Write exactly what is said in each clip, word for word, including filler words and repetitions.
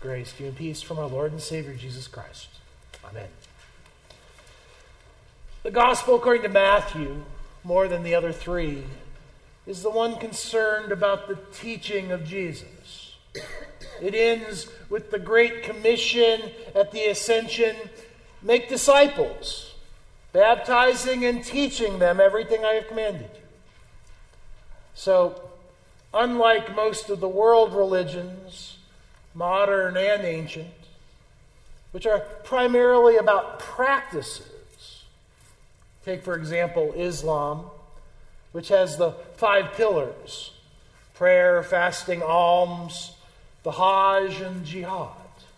Grace to you and peace from our Lord and Savior Jesus Christ. Amen. The Gospel according to Matthew, more than the other three, is the one concerned about the teaching of Jesus. It ends with the Great Commission at the Ascension, make disciples, baptizing and teaching them everything I have commanded you. So, unlike most of the world religions, modern and ancient, which are primarily about practices, take, for example, Islam, which has the five pillars: prayer, fasting, alms, the Hajj, and jihad.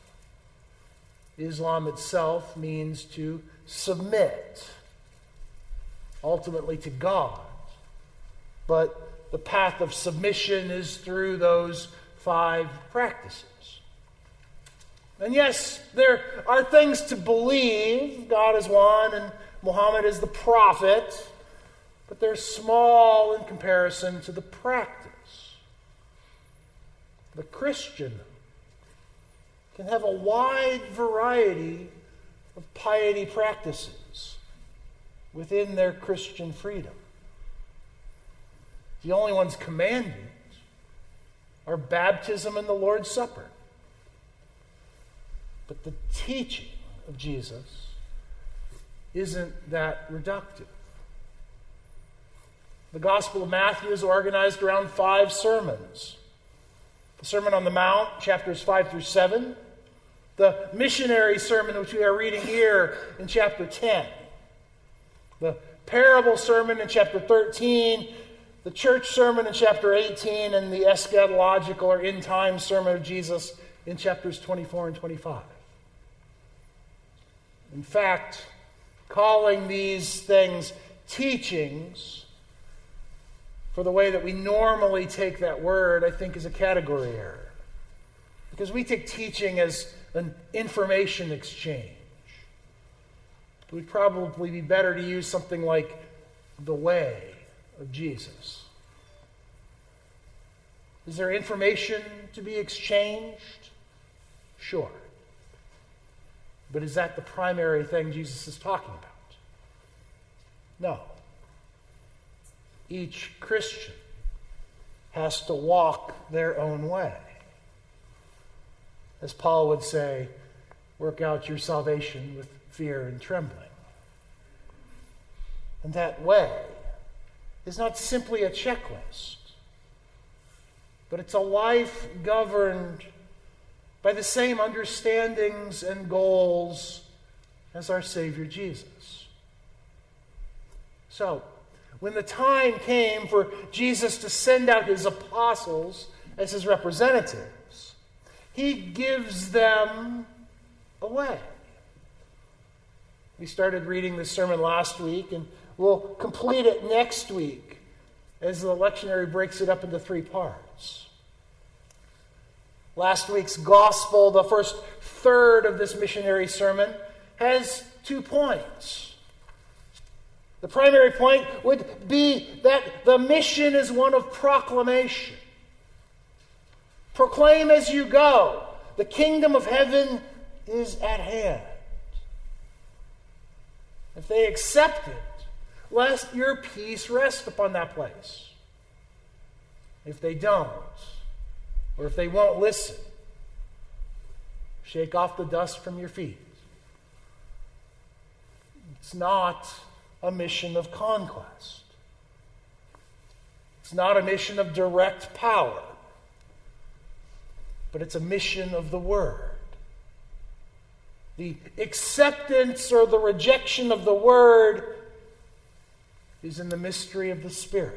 Islam itself means to submit, ultimately to God. But the path of submission is through those five practices. And yes, there are things to believe. God is one and Muhammad is the prophet. But they're small in comparison to the practice. The Christian can have a wide variety of piety practices within their Christian freedom. The only ones commanded are baptism and the Lord's Supper. But the teaching of Jesus isn't that reductive. The Gospel of Matthew is organized around five sermons. The Sermon on the Mount, chapters five through seven. The missionary sermon, which we are reading here in chapter ten. The parable sermon in chapter thirteen. The church sermon in chapter eighteen. And the eschatological or end-time sermon of Jesus in chapters twenty-four and twenty-five. In fact, calling these things teachings, for the way that we normally take that word, I think is a category error. Because we take teaching as an information exchange. It would probably be better to use something like the way of Jesus. Is there information to be exchanged? Sure. But is that the primary thing Jesus is talking about? No. Each Christian has to walk their own way. As Paul would say, work out your salvation with fear and trembling. And that way is not simply a checklist, but it's a life governed by the same understandings and goals as our Savior Jesus. So, when the time came for Jesus to send out his apostles as his representatives, he gives them a way. We started reading this sermon last week, and we'll complete it next week as the lectionary breaks it up into three parts. Last week's gospel, the first third of this missionary sermon, has two points. The primary point would be that the mission is one of proclamation. Proclaim as you go, the kingdom of heaven is at hand. If they accept it, let your peace rest upon that place. If they don't, or if they won't listen, shake off the dust from your feet. It's not a mission of conquest. It's not a mission of direct power, but it's a mission of the Word. The acceptance or the rejection of the Word is in the mystery of the Spirit.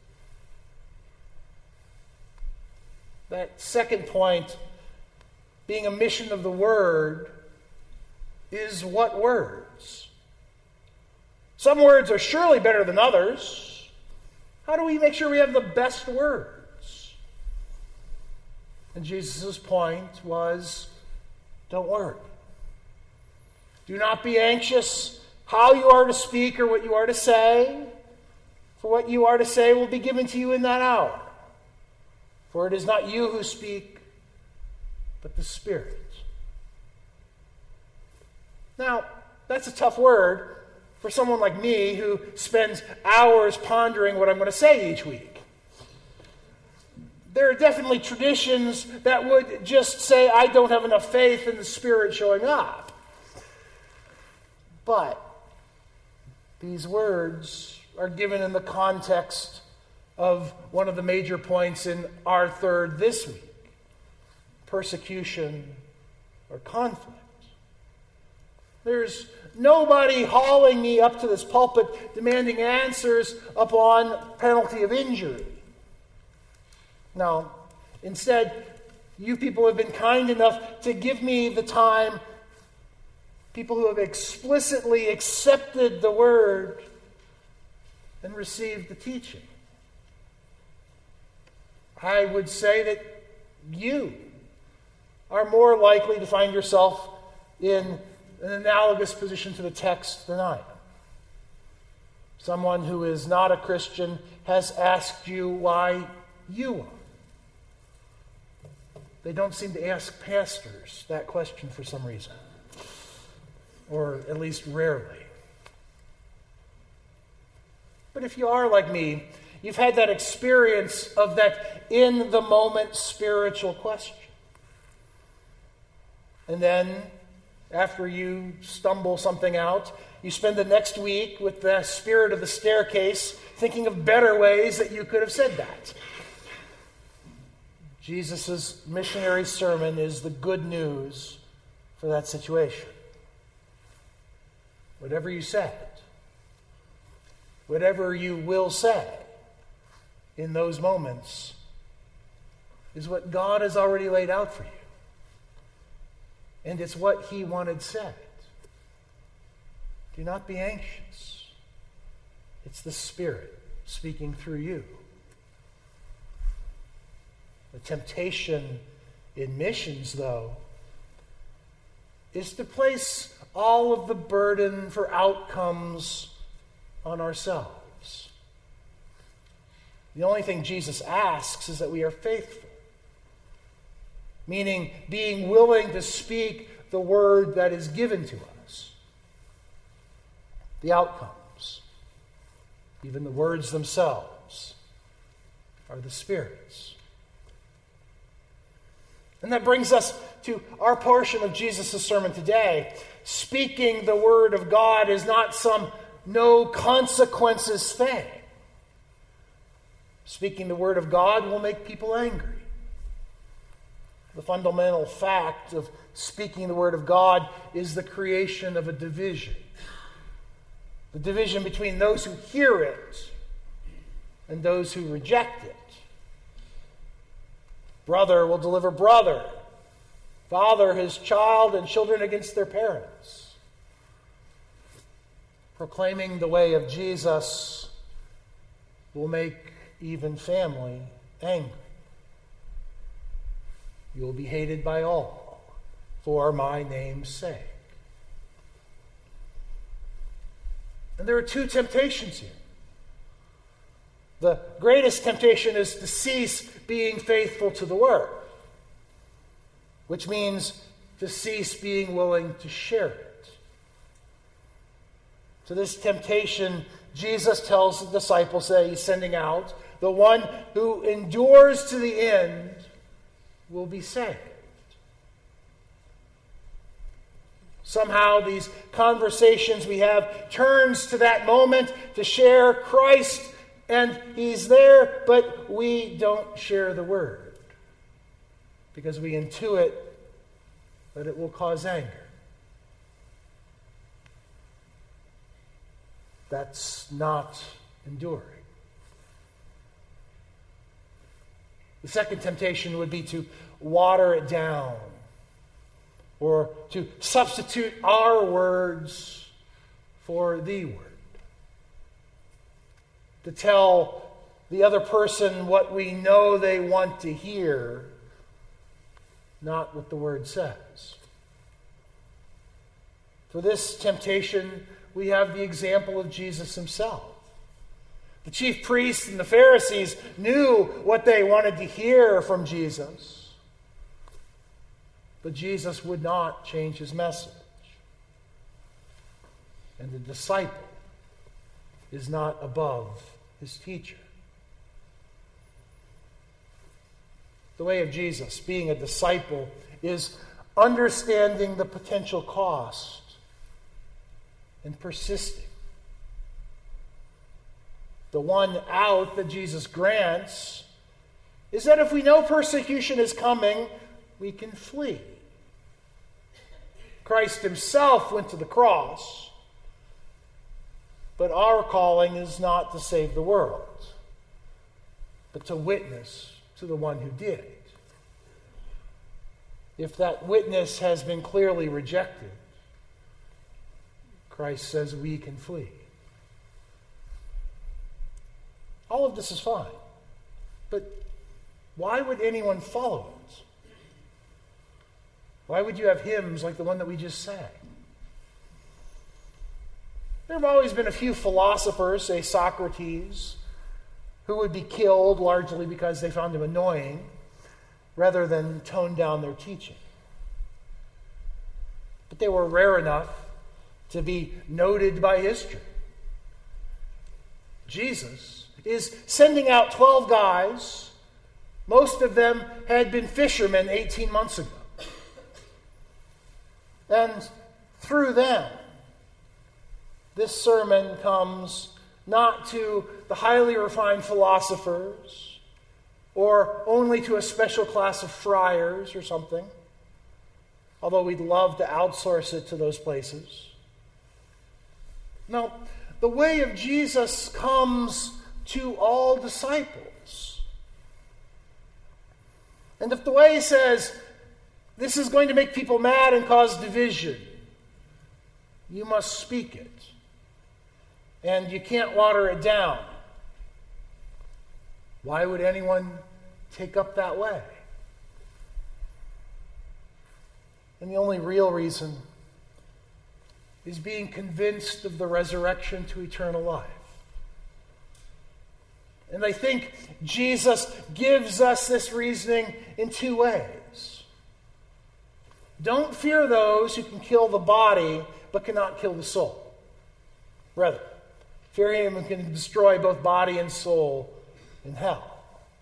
That second point, being a mission of the Word, is what words? Some words are surely better than others. How do we make sure we have the best words? And Jesus' point was, don't worry. Do not be anxious how you are to speak or what you are to say, for what you are to say will be given to you in that hour. For it is not you who speak, but the Spirit. Now, that's a tough word for someone like me who spends hours pondering what I'm going to say each week. There are definitely traditions that would just say, I don't have enough faith in the Spirit showing up. But these words are given in the context of one of the major points in our third this week: persecution or conflict. There's nobody hauling me up to this pulpit demanding answers upon penalty of injury. No, instead, you people have been kind enough to give me the time, people who have explicitly accepted the word and received the teaching. I would say that you are more likely to find yourself in an analogous position to the text than I am. Someone who is not a Christian has asked you why you are. They don't seem to ask pastors that question for some reason, or at least rarely. But if you are like me, you've had that experience of that in-the-moment spiritual question. And then, after you stumble something out, you spend the next week with the spirit of the staircase thinking of better ways that you could have said that. Jesus' missionary sermon is the good news for that situation. Whatever you said, whatever you will say in those moments is what God has already laid out for you. And it's what He wanted said. Do not be anxious. It's the Spirit speaking through you. The temptation in missions, though, is to place all of the burden for outcomes on ourselves. The only thing Jesus asks is that we are faithful, meaning being willing to speak the word that is given to us. The outcomes, even the words themselves, are the Spirit's. And that brings us to our portion of Jesus' sermon today. Speaking the word of God is not some no consequences thing. Speaking the word of God will make people angry. The fundamental fact of speaking the word of God is the creation of a division. The division between those who hear it and those who reject it. Brother will deliver brother. Father his child, and children against their parents. Proclaiming the way of Jesus will make even family angry. You will be hated by all for my name's sake. And there are two temptations here. The greatest temptation is to cease being faithful to the word, which means to cease being willing to share it. To this temptation, Jesus tells the disciples that He's sending out, the one who endures to the end will be saved. Somehow these conversations we have turns to that moment to share Christ, and He's there, but we don't share the word because we intuit that it will cause anger. That's not enduring. The second temptation would be to water it down, or to substitute our words for the word. To tell the other person what we know they want to hear, not what the word says. For this temptation, we have the example of Jesus Himself. The chief priests and the Pharisees knew what they wanted to hear from Jesus. But Jesus would not change his message. And the disciple is not above his teacher. The way of Jesus, being a disciple, is understanding the potential cost and persisting. The one out that Jesus grants is that if we know persecution is coming, we can flee. Christ himself went to the cross, but our calling is not to save the world, but to witness to the one who did. If that witness has been clearly rejected, Christ says we can flee. All of this is fine, but why would anyone follow it? Why would you have hymns like the one that we just sang? There have always been a few philosophers, say Socrates, who would be killed largely because they found him annoying, rather than tone down their teaching. But they were rare enough to be noted by history. Jesus is sending out twelve guys. Most of them had been fishermen eighteen months ago. And through them, this sermon comes not to the highly refined philosophers or only to a special class of friars or something, although we'd love to outsource it to those places. No, the way of Jesus comes to all disciples. And if the way says, this is going to make people mad and cause division, you must speak it. And you can't water it down. Why would anyone take up that way? And the only real reason is being convinced of the resurrection to eternal life. And I think Jesus gives us this reasoning in two ways. Don't fear those who can kill the body but cannot kill the soul. Rather, fear him who can destroy both body and soul in hell.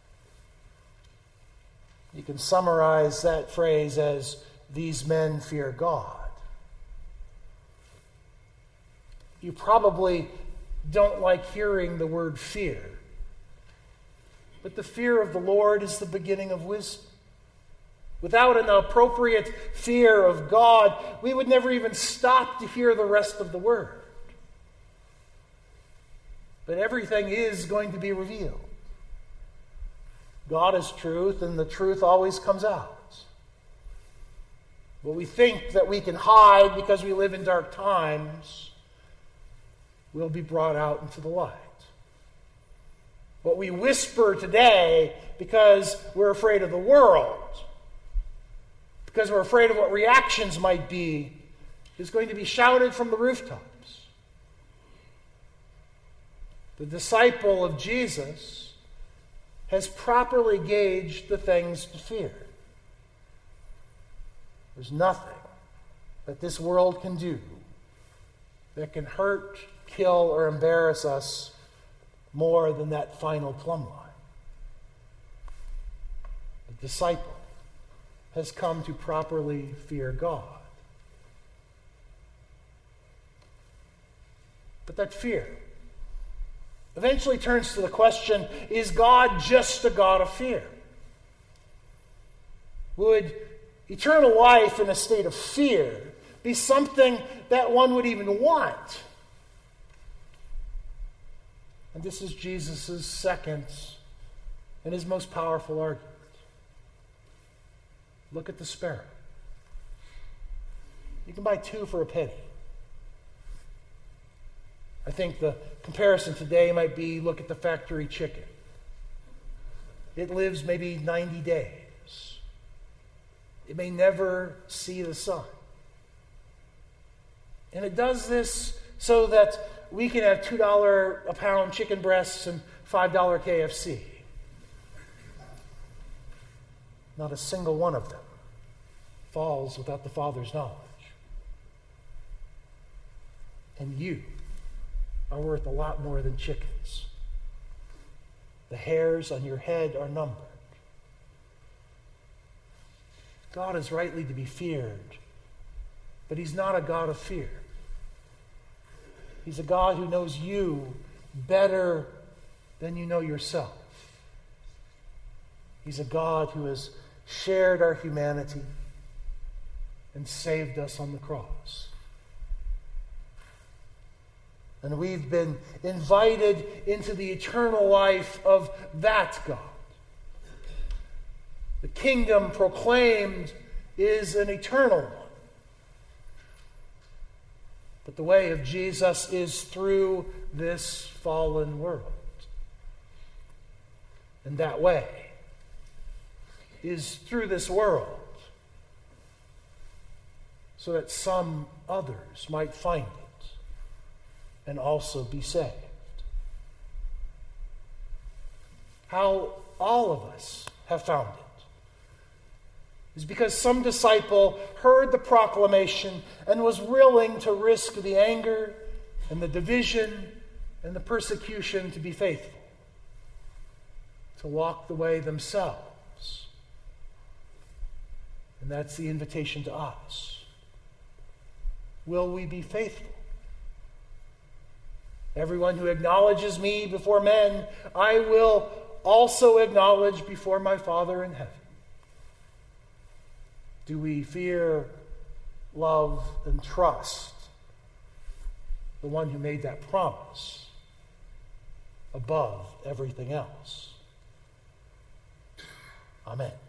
You can summarize that phrase as, these men fear God. You probably don't like hearing the word fear. But the fear of the Lord is the beginning of wisdom. Without an appropriate fear of God, we would never even stop to hear the rest of the word. But everything is going to be revealed. God is truth, and the truth always comes out. What we think that we can hide because we live in dark times will be brought out into the light. What we whisper today because we're afraid of the world, because we're afraid of what reactions might be, is going to be shouted from the rooftops. The disciple of Jesus has properly gauged the things to fear. There's nothing that this world can do that can hurt, kill, or embarrass us more than that final plumb line. The disciple has come to properly fear God. But that fear eventually turns to the question, is God just a God of fear? Would eternal life in a state of fear be something that one would even want? And this is Jesus' second and his most powerful argument. Look at the sparrow. You can buy two for a penny. I think the comparison today might be, look at the factory chicken. It lives maybe ninety days. It may never see the sun. And it does this so that we can have two dollars a pound chicken breasts and five dollars K F C. Not a single one of them falls without the Father's knowledge. And you are worth a lot more than chickens. The hairs on your head are numbered. God is rightly to be feared, but he's not a God of fear. He's a God who knows you better than you know yourself. He's a God who has shared our humanity and saved us on the cross. And we've been invited into the eternal life of that God. The kingdom proclaimed is an eternal one. But the way of Jesus is through this fallen world. And that way is through this world, so that some others might find it and also be saved. How all of us have found it is because some disciple heard the proclamation and was willing to risk the anger and the division and the persecution to be faithful, to walk the way themselves. And that's the invitation to us. Will we be faithful? Everyone who acknowledges me before men, I will also acknowledge before my Father in heaven. Do we fear, love, and trust the one who made that promise above everything else? Amen.